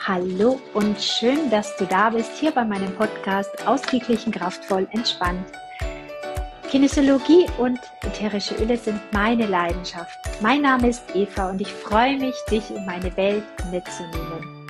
Hallo und schön, dass du da bist, hier bei meinem Podcast Ausgeglichen, kraftvoll, entspannt. Kinesiologie und ätherische Öle sind meine Leidenschaft. Mein Name ist Eva und ich freue mich, dich in meine Welt mitzunehmen.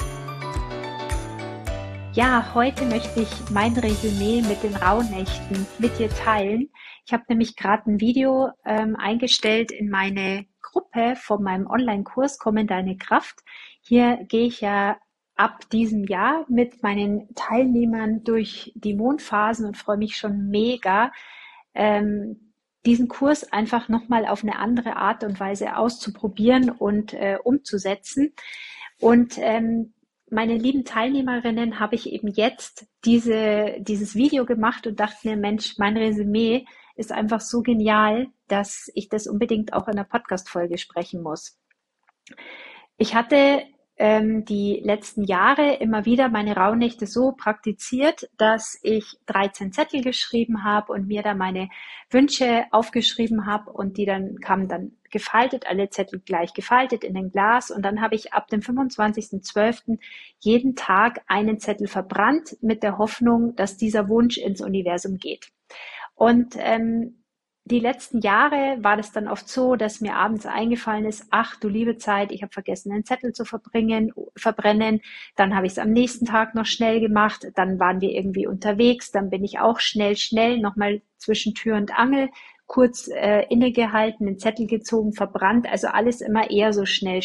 Ja, heute möchte ich mein Resümee mit den Rauhnächten mit dir teilen. Ich habe nämlich gerade ein Video eingestellt in meine Gruppe von meinem Online-Kurs Komm in deine Kraft. Hier gehe ich ja ab diesem Jahr mit meinen Teilnehmern durch die Mondphasen und freue mich schon mega, diesen Kurs einfach nochmal auf eine andere Art und Weise auszuprobieren und umzusetzen. Und meine lieben Teilnehmerinnen habe ich eben jetzt dieses Video gemacht und dachte mir, Mensch, mein Resümee ist einfach so genial, dass ich das unbedingt auch in einer Podcast-Folge sprechen muss. Ich hatte die letzten Jahre immer wieder meine Rauhnächte so praktiziert, dass ich 13 Zettel geschrieben habe und mir da meine Wünsche aufgeschrieben habe und die kamen dann gefaltet, alle Zettel gleich gefaltet in ein Glas und dann habe ich ab dem 25.12. jeden Tag einen Zettel verbrannt mit der Hoffnung, dass dieser Wunsch ins Universum geht. Und die letzten Jahre war das dann oft so, dass mir abends eingefallen ist, ach du liebe Zeit, ich habe vergessen, einen Zettel zu verbrennen. Dann habe ich es am nächsten Tag noch schnell gemacht. Dann waren wir irgendwie unterwegs. Dann bin ich auch schnell nochmal zwischen Tür und Angel kurz innegehalten, den Zettel gezogen, verbrannt. Also alles immer eher so schnell.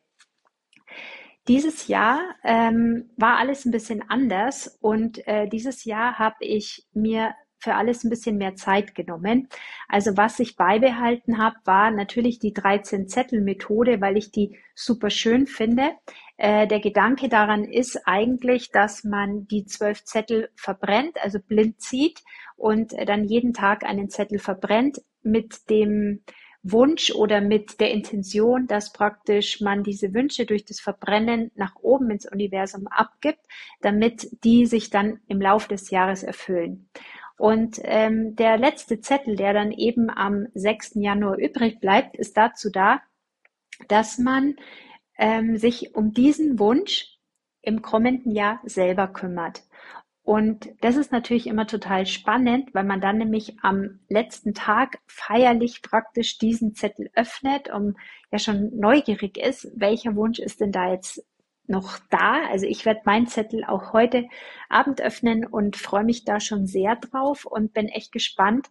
Dieses Jahr war alles ein bisschen anders und dieses Jahr habe ich mir für alles ein bisschen mehr Zeit genommen. Also was ich beibehalten habe, war natürlich die 13-Zettel-Methode, weil ich die super schön finde. Der Gedanke daran ist eigentlich, dass man die 12 Zettel verbrennt, also blind zieht und dann jeden Tag einen Zettel verbrennt mit dem Wunsch oder mit der Intention, dass praktisch man diese Wünsche durch das Verbrennen nach oben ins Universum abgibt, damit die sich dann im Laufe des Jahres erfüllen. Und der letzte Zettel, der dann eben am 6. Januar übrig bleibt, ist dazu da, dass man sich um diesen Wunsch im kommenden Jahr selber kümmert. Und das ist natürlich immer total spannend, weil man dann nämlich am letzten Tag feierlich praktisch diesen Zettel öffnet und ja schon neugierig ist, welcher Wunsch ist denn da jetzt noch da. Also ich werde meinen Zettel auch heute Abend öffnen und freue mich da schon sehr drauf und bin echt gespannt,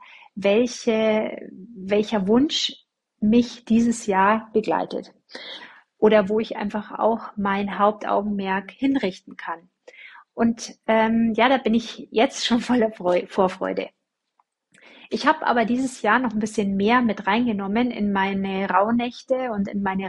welcher Wunsch mich dieses Jahr begleitet oder wo ich einfach auch mein Hauptaugenmerk hinrichten kann. Und ja, da bin ich jetzt schon voller Vorfreude. Ich habe aber dieses Jahr noch ein bisschen mehr mit reingenommen in meine Rauhnächte und in mein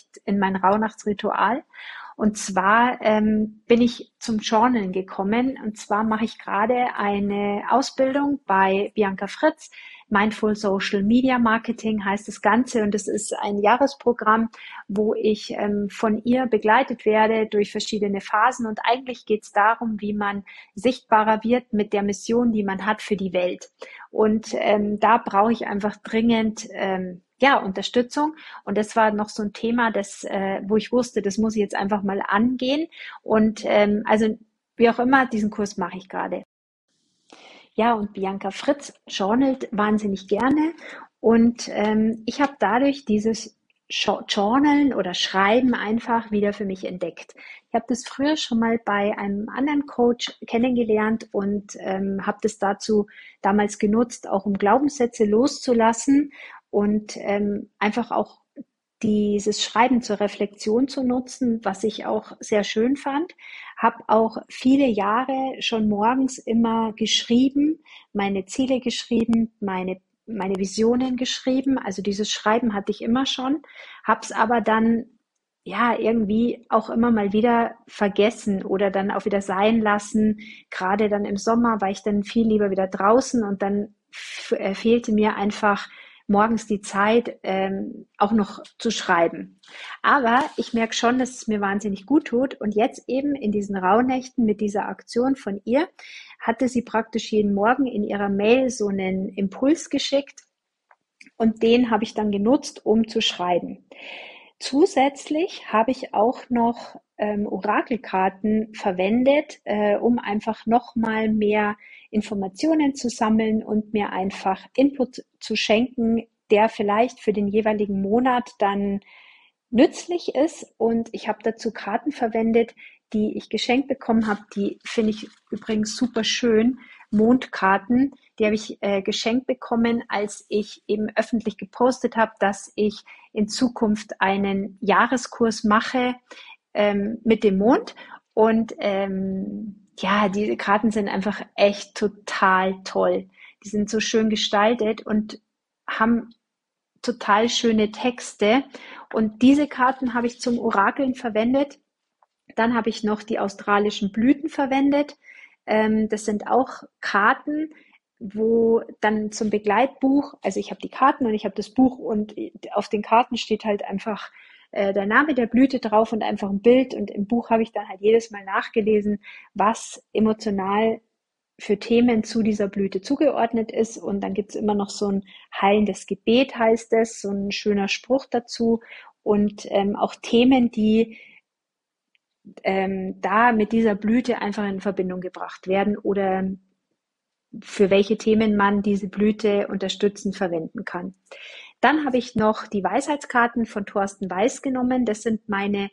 Rauhnachtsritual. Und zwar bin ich zum Journalen gekommen. Und zwar mache ich gerade eine Ausbildung bei Bianca Fritz. Mindful Social Media Marketing heißt das Ganze. Und es ist ein Jahresprogramm, wo ich von ihr begleitet werde durch verschiedene Phasen. Und eigentlich geht es darum, wie man sichtbarer wird mit der Mission, die man hat für die Welt. Und da brauche ich einfach dringend Unterstützung. Und das war noch so ein Thema, wo ich wusste, das muss ich jetzt einfach mal angehen. Und also wie auch immer, diesen Kurs mache ich gerade. Ja, und Bianca Fritz journalt wahnsinnig gerne. Und ich habe dadurch dieses Journalen oder Schreiben einfach wieder für mich entdeckt. Ich habe das früher schon mal bei einem anderen Coach kennengelernt und habe das dazu damals genutzt, auch um Glaubenssätze loszulassen und einfach auch dieses Schreiben zur Reflexion zu nutzen, was ich auch sehr schön fand. Habe auch viele Jahre schon morgens immer geschrieben, meine Ziele geschrieben, meine Visionen geschrieben. Also dieses Schreiben hatte ich immer schon, habe es aber dann ja irgendwie auch immer mal wieder vergessen oder dann auch wieder sein lassen. Gerade dann im Sommer war ich dann viel lieber wieder draußen und dann fehlte mir einfach morgens die Zeit, auch noch zu schreiben. Aber ich merke schon, dass es mir wahnsinnig gut tut. Und jetzt eben in diesen Rauhnächten mit dieser Aktion von ihr, hatte sie praktisch jeden Morgen in ihrer Mail so einen Impuls geschickt. Und den habe ich dann genutzt, um zu schreiben. Zusätzlich habe ich auch noch Orakelkarten verwendet, um einfach noch mal mehr Informationen zu sammeln und mir einfach Input zu schenken, der vielleicht für den jeweiligen Monat dann nützlich ist. Und ich habe dazu Karten verwendet, die ich geschenkt bekommen habe. Die finde ich übrigens super schön. Mondkarten, die habe ich geschenkt bekommen, als ich eben öffentlich gepostet habe, dass ich in Zukunft einen Jahreskurs mache mit dem Mond. Und ja, diese Karten sind einfach echt total toll. Die sind so schön gestaltet und haben total schöne Texte. Und diese Karten habe ich zum Orakeln verwendet. Dann habe ich noch die australischen Blüten verwendet. Das sind auch Karten, wo dann zum Begleitbuch, also ich habe die Karten und ich habe das Buch und auf den Karten steht halt einfach der Name der Blüte drauf und einfach ein Bild. Und im Buch habe ich dann halt jedes Mal nachgelesen, was emotional für Themen zu dieser Blüte zugeordnet ist. Und dann gibt es immer noch so ein heilendes Gebet, heißt es, so ein schöner Spruch dazu. Und auch Themen, die da mit dieser Blüte einfach in Verbindung gebracht werden oder für welche Themen man diese Blüte unterstützend verwenden kann. Dann habe ich noch die Weisheitskarten von Thorsten Weiß genommen. Das sind meine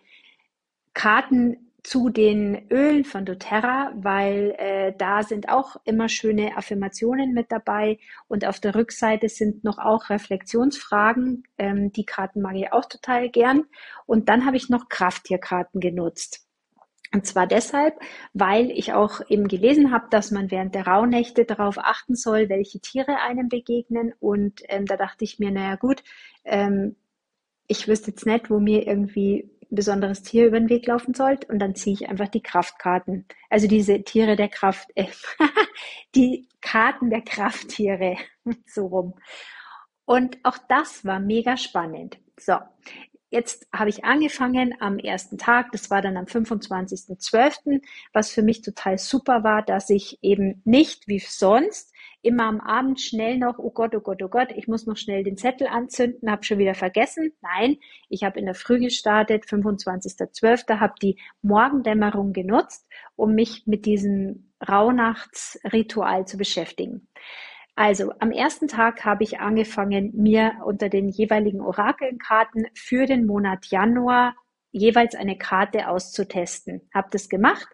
Karten zu den Ölen von doTERRA, weil da sind auch immer schöne Affirmationen mit dabei und auf der Rückseite sind noch auch Reflexionsfragen. Die Karten mag ich auch total gern. Und dann habe ich noch Krafttierkarten genutzt. Und zwar deshalb, weil ich auch eben gelesen habe, dass man während der Rauhnächte darauf achten soll, welche Tiere einem begegnen. Und da dachte ich mir, naja gut, ich wüsste jetzt nicht, wo mir irgendwie ein besonderes Tier über den Weg laufen sollte. Und dann ziehe ich einfach die Kraftkarten. Also diese Tiere der Kraft, die Karten der Krafttiere, so rum. Und auch das war mega spannend. So, jetzt habe ich angefangen am ersten Tag, das war dann am 25.12., was für mich total super war, dass ich eben nicht wie sonst immer am Abend schnell noch, oh Gott, oh Gott, oh Gott, ich muss noch schnell den Zettel anzünden, habe schon wieder vergessen. Nein, ich habe in der Früh gestartet, 25.12., habe die Morgendämmerung genutzt, um mich mit diesem Rauhnachtsritual zu beschäftigen. Also am ersten Tag habe ich angefangen, mir unter den jeweiligen Orakelkarten für den Monat Januar jeweils eine Karte auszutesten. Habe das gemacht.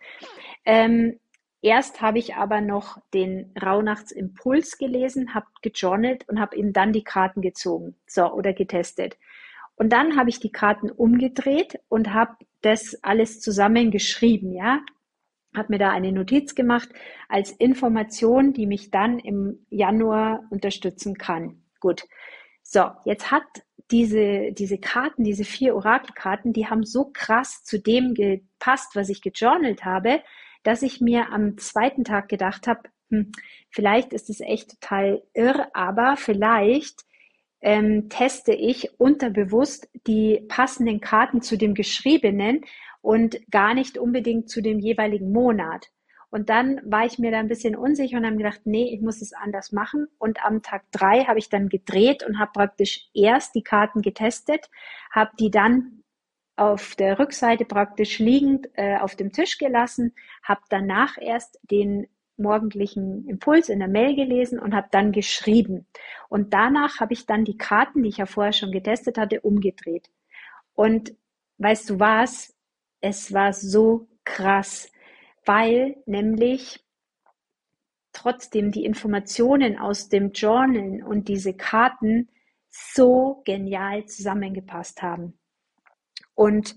Erst habe ich aber noch den Rauhnachtsimpuls gelesen, habe gejournalt und habe eben dann die Karten gezogen, so, oder getestet. Und dann habe ich die Karten umgedreht und habe das alles zusammengeschrieben, ja, habe mir da eine Notiz gemacht als Information, die mich dann im Januar unterstützen kann. Gut. So, jetzt hat diese Karten, diese 4 Orakelkarten, die haben so krass zu dem gepasst, was ich gejournalt habe, dass ich mir am zweiten Tag gedacht habe, vielleicht ist es echt total irr, aber vielleicht teste ich unterbewusst die passenden Karten zu dem Geschriebenen und gar nicht unbedingt zu dem jeweiligen Monat. Und dann war ich mir da ein bisschen unsicher und habe gedacht, nee, ich muss es anders machen. Und am Tag 3 habe ich dann gedreht und habe praktisch erst die Karten getestet, habe die dann auf der Rückseite praktisch liegend auf dem Tisch gelassen, habe danach erst den morgendlichen Impuls in der Mail gelesen und habe dann geschrieben. Und danach habe ich dann die Karten, die ich ja vorher schon getestet hatte, umgedreht. Und weißt du was? Es war so krass, weil nämlich trotzdem die Informationen aus dem Journal und diese Karten so genial zusammengepasst haben. Und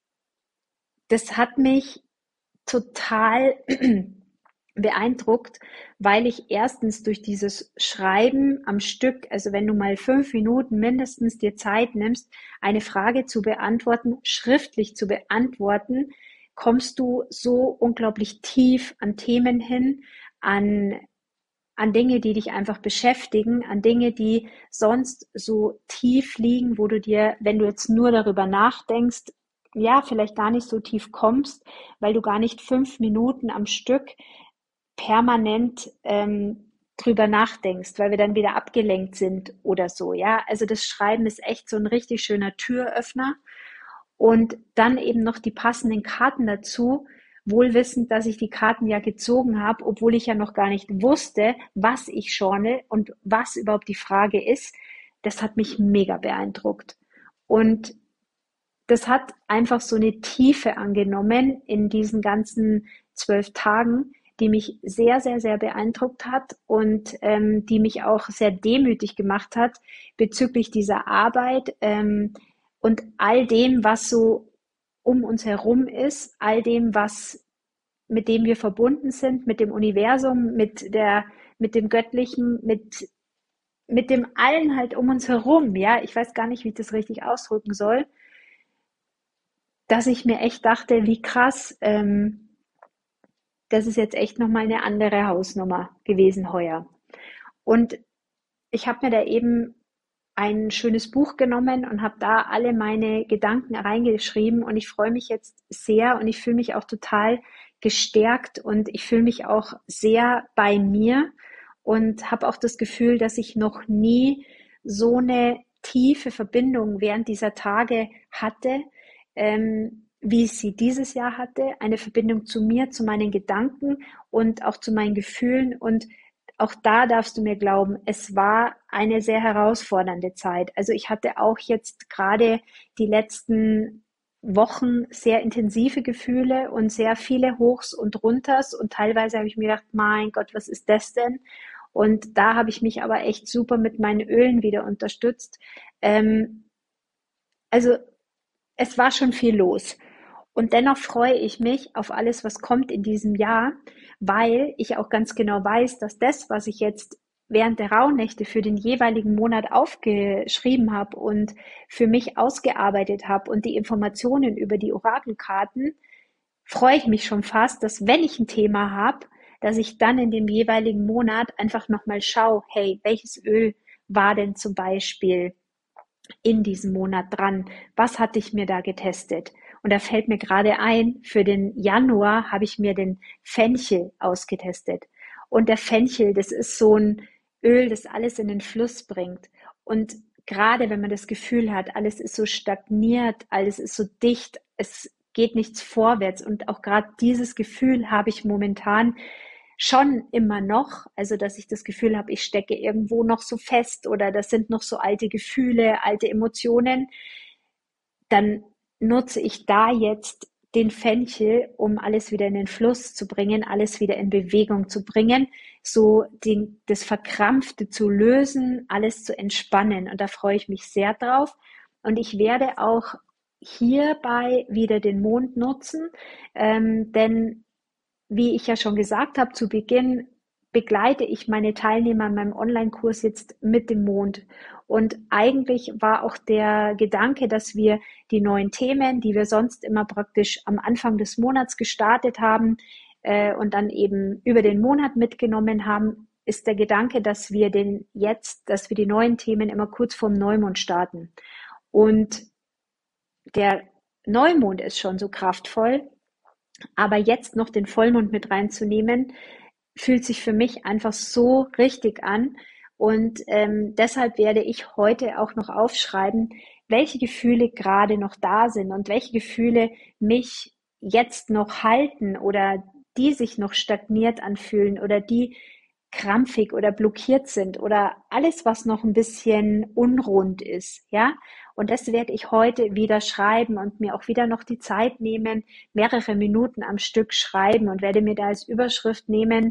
das hat mich total beeindruckt, weil ich erstens durch dieses Schreiben am Stück, also wenn du mal 5 Minuten mindestens dir Zeit nimmst, eine Frage zu beantworten, schriftlich zu beantworten, kommst du so unglaublich tief an Themen hin, an Dinge, die dich einfach beschäftigen, an Dinge, die sonst so tief liegen, wo du dir, wenn du jetzt nur darüber nachdenkst, ja, vielleicht gar nicht so tief kommst, weil du gar nicht 5 Minuten am Stück permanent drüber nachdenkst, weil wir dann wieder abgelenkt sind oder so, ja. Also das Schreiben ist echt so ein richtig schöner Türöffner und dann eben noch die passenden Karten dazu, wohl wissend, dass ich die Karten ja gezogen habe, obwohl ich ja noch gar nicht wusste, was ich journal und was überhaupt die Frage ist. Das hat mich mega beeindruckt. Und das hat einfach so eine Tiefe angenommen in diesen ganzen 12 Tagen, die mich sehr, sehr, sehr beeindruckt hat und die mich auch sehr demütig gemacht hat bezüglich dieser Arbeit und all dem, was so um uns herum ist, all dem, was mit dem wir verbunden sind, mit dem Universum, mit dem Göttlichen, mit dem allen halt um uns herum. Ja, ich weiß gar nicht, wie ich das richtig ausdrücken soll, dass ich mir echt dachte, wie krass, das ist jetzt echt nochmal eine andere Hausnummer gewesen heuer. Und ich habe mir da eben ein schönes Buch genommen und habe da alle meine Gedanken reingeschrieben und ich freue mich jetzt sehr und ich fühle mich auch total gestärkt und ich fühle mich auch sehr bei mir und habe auch das Gefühl, dass ich noch nie so eine tiefe Verbindung während dieser Tage hatte, wie ich sie dieses Jahr hatte, eine Verbindung zu mir, zu meinen Gedanken und auch zu meinen Gefühlen und auch da darfst du mir glauben, es war eine sehr herausfordernde Zeit. Also ich hatte auch jetzt gerade die letzten Wochen sehr intensive Gefühle und sehr viele Hochs und Runters und teilweise habe ich mir gedacht, mein Gott, was ist das denn? Und da habe ich mich aber echt super mit meinen Ölen wieder unterstützt. Ähm, also es war schon viel los. Und dennoch freue ich mich auf alles, was kommt in diesem Jahr, weil ich auch ganz genau weiß, dass das, was ich jetzt während der Rauhnächte für den jeweiligen Monat aufgeschrieben habe und für mich ausgearbeitet habe und die Informationen über die Orakelkarten, freue ich mich schon fast, dass wenn ich ein Thema habe, dass ich dann in dem jeweiligen Monat einfach nochmal schaue, hey, welches Öl war denn zum Beispiel in diesem Monat dran? Was hatte ich mir da getestet? Und da fällt mir gerade ein, für den Januar habe ich mir den Fenchel ausgetestet. Und der Fenchel, das ist so ein Öl, das alles in den Fluss bringt. Und gerade wenn man das Gefühl hat, alles ist so stagniert, alles ist so dicht, es geht nichts vorwärts. Und auch gerade dieses Gefühl habe ich momentan schon immer noch, also dass ich das Gefühl habe, ich stecke irgendwo noch so fest oder das sind noch so alte Gefühle, alte Emotionen, dann nutze ich da jetzt den Fenchel, um alles wieder in den Fluss zu bringen, alles wieder in Bewegung zu bringen, so das Verkrampfte zu lösen, alles zu entspannen. Und da freue ich mich sehr drauf. Und ich werde auch hierbei wieder den Mond nutzen, denn wie ich ja schon gesagt habe zu Beginn, begleite ich meine Teilnehmer in meinem Online-Kurs jetzt mit dem Mond. Und eigentlich war auch der Gedanke, dass wir die neuen Themen, die wir sonst immer praktisch am Anfang des Monats gestartet haben und dann eben über den Monat mitgenommen haben, ist der Gedanke, dass wir die neuen Themen immer kurz vorm Neumond starten. Und der Neumond ist schon so kraftvoll, aber jetzt noch den Vollmond mit reinzunehmen, fühlt sich für mich einfach so richtig an. Und deshalb werde ich heute auch noch aufschreiben, welche Gefühle gerade noch da sind und welche Gefühle mich jetzt noch halten oder die sich noch stagniert anfühlen oder die krampfig oder blockiert sind oder alles, was noch ein bisschen unrund ist, ja. Und das werde ich heute wieder schreiben und mir auch wieder noch die Zeit nehmen, mehrere Minuten am Stück schreiben und werde mir da als Überschrift nehmen,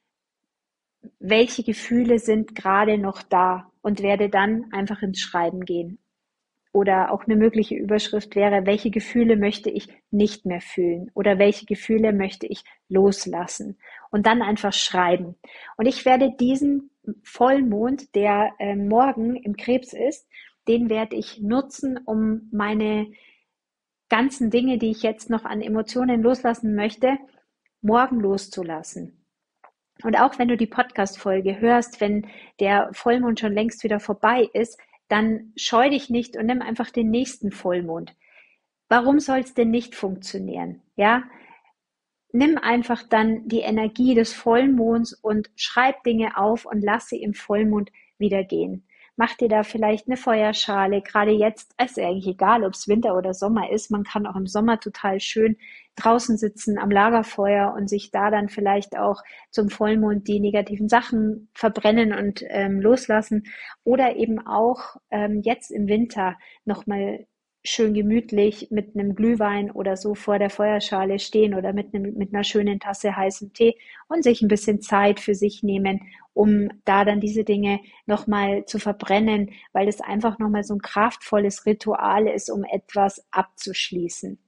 welche Gefühle sind gerade noch da und werde dann einfach ins Schreiben gehen. Oder auch eine mögliche Überschrift wäre, welche Gefühle möchte ich nicht mehr fühlen oder welche Gefühle möchte ich loslassen und dann einfach schreiben. Und ich werde diesen Vollmond, der morgen im Krebs ist, den werde ich nutzen, um meine ganzen Dinge, die ich jetzt noch an Emotionen loslassen möchte, morgen loszulassen. Und auch wenn du die Podcast-Folge hörst, wenn der Vollmond schon längst wieder vorbei ist, dann scheu dich nicht und nimm einfach den nächsten Vollmond. Warum soll es denn nicht funktionieren? Ja, nimm einfach dann die Energie des Vollmonds und schreib Dinge auf und lass sie im Vollmond wieder gehen. mach dir da vielleicht eine Feuerschale. Gerade jetzt ist eigentlich egal, ob es Winter oder Sommer ist. Man kann auch im Sommer total schön draußen sitzen am Lagerfeuer und sich da dann vielleicht auch zum Vollmond die negativen Sachen verbrennen und loslassen. Oder eben auch jetzt im Winter nochmal schön gemütlich mit einem Glühwein oder so vor der Feuerschale stehen oder mit einer schönen Tasse heißem Tee und sich ein bisschen Zeit für sich nehmen, um da dann diese Dinge nochmal zu verbrennen, weil das einfach nochmal so ein kraftvolles Ritual ist, um etwas abzuschließen.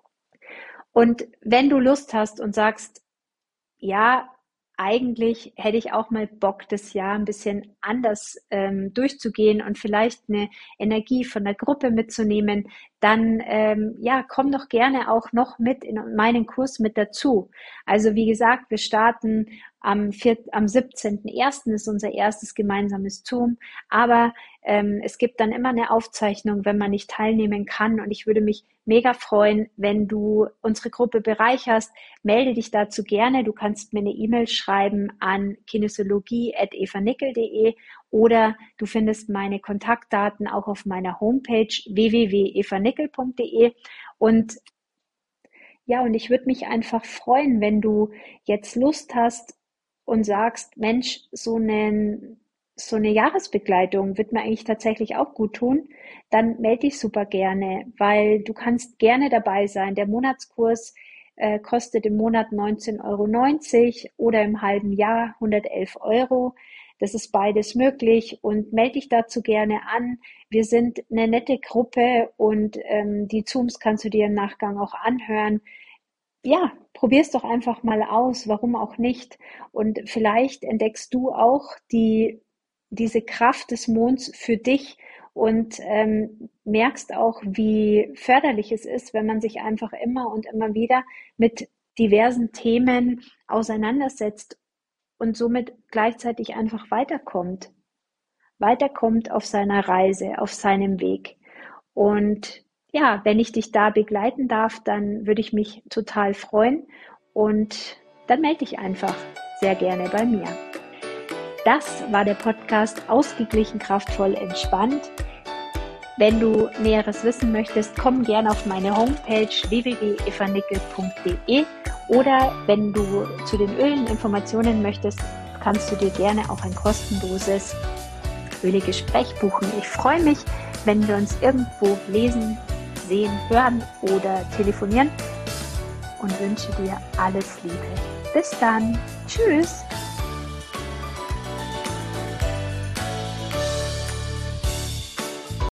Und wenn du Lust hast und sagst, ja, eigentlich hätte ich auch mal Bock, das Jahr ein bisschen anders durchzugehen und vielleicht eine Energie von der Gruppe mitzunehmen, dann ja, komm doch gerne auch noch mit in meinen Kurs mit dazu. Also wie gesagt, wir starten am 17.01. ist unser erstes gemeinsames Zoom, aber es gibt dann immer eine Aufzeichnung, wenn man nicht teilnehmen kann, und ich würde mich mega freuen, wenn du unsere Gruppe bereicherst. Melde dich dazu gerne. Du kannst mir eine E-Mail schreiben an kinesiologie@evanickel.de oder du findest meine Kontaktdaten auch auf meiner Homepage www.evanickel.de. Und ja, und ich würde mich einfach freuen, wenn du jetzt Lust hast und sagst, Mensch, so eine Jahresbegleitung wird mir eigentlich tatsächlich auch gut tun, dann melde dich super gerne, weil du kannst gerne dabei sein. Der Monatskurs kostet im Monat 19,90 € oder im halben Jahr 111 Euro. Das ist beides möglich, und melde dich dazu gerne an. Wir sind eine nette Gruppe, und die Zooms kannst du dir im Nachgang auch anhören. Ja, probier's doch einfach mal aus, warum auch nicht? Und vielleicht entdeckst du auch diese Kraft des Monds für dich und merkst auch, wie förderlich es ist, wenn man sich einfach immer und immer wieder mit diversen Themen auseinandersetzt und somit gleichzeitig einfach weiterkommt auf seiner Reise, auf seinem Weg. Und ja, wenn ich dich da begleiten darf, dann würde ich mich total freuen, und dann melde dich einfach sehr gerne bei mir. Das war der Podcast Ausgeglichen, kraftvoll, entspannt. Wenn du Näheres wissen möchtest, komm gerne auf meine Homepage www.evanickel.de, oder wenn du zu den Ölen Informationen möchtest, kannst du dir gerne auch ein kostenloses Ölegespräch buchen. Ich freue mich, wenn wir uns irgendwo lesen, sehen, hören oder telefonieren, und wünsche dir alles Liebe. Bis dann. Tschüss.